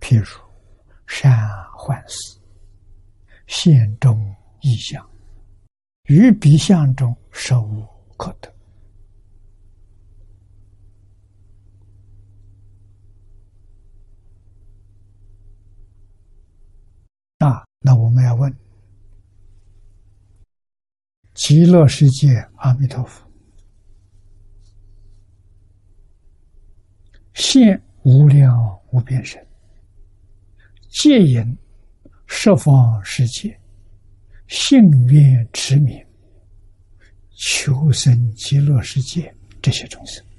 譬如善幻思，现中异象，于彼相中实无可得。那我们要问：极乐世界阿弥陀佛现无量无边身，戒引十方世界，信愿持名，求生极乐世界这些众生。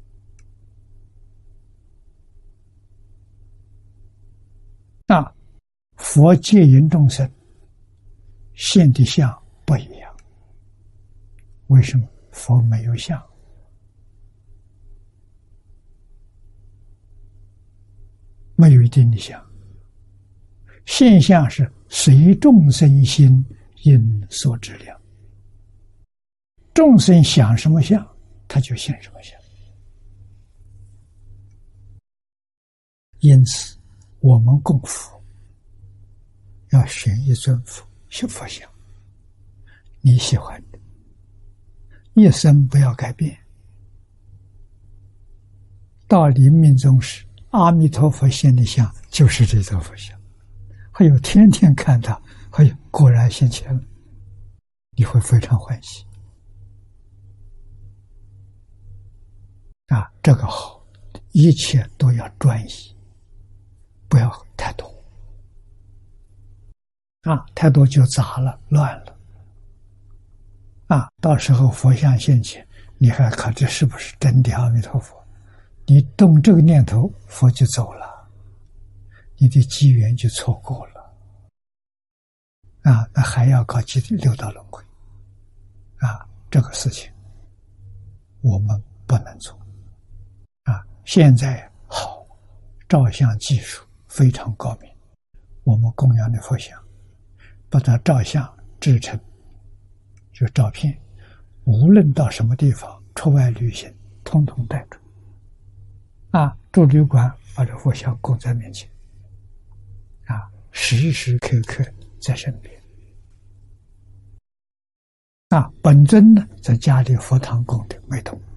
佛戒引众生现的相不一样。为什么？佛没有相，没有一定的相。现象是随众生心因所知量，众生想什么相，他就现什么相。因此，我们供佛要选一尊佛像，你喜欢的，一生不要改变。到临命终时，阿弥陀佛现的像就是这尊佛像。还有天天看到，还有果然现前了，你会非常欢喜。这个好，一切都要专一，不要太多。太多就杂了，乱了。到时候佛像现前，你还看这是不是真的阿弥陀佛？你动这个念头，佛就走了，你的机缘就错过了。那还要搞六道轮回。这个事情我们不能做。现在好，照相技术非常高明，我们供养的佛像把它照相制成就照片，无论到什么地方出外旅行，统统带着。住旅馆把这佛像供在面前，时时刻刻在身边。本尊呢，在家里佛堂供的没动。